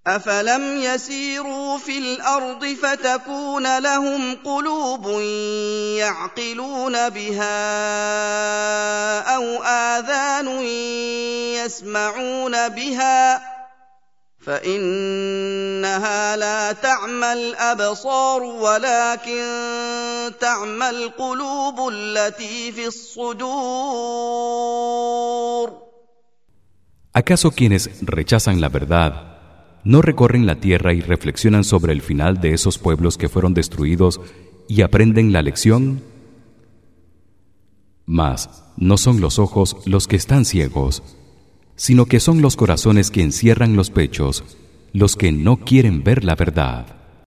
أفلم يسيروا في الأرض فتكون لهم قلوب يعقلون بها أو آذان يسمعون بها فإنها لا تعمى الأبصار ولكن تعمى القلوب التي في الصدور. ¿Acaso quienes rechazan la verdad no recorren la tierra y reflexionan sobre el final de esos pueblos que fueron destruidos y aprenden la lección? Mas no son los ojos los que están ciegos, sino que son los corazones que encierran los pechos los que no quieren ver la verdad.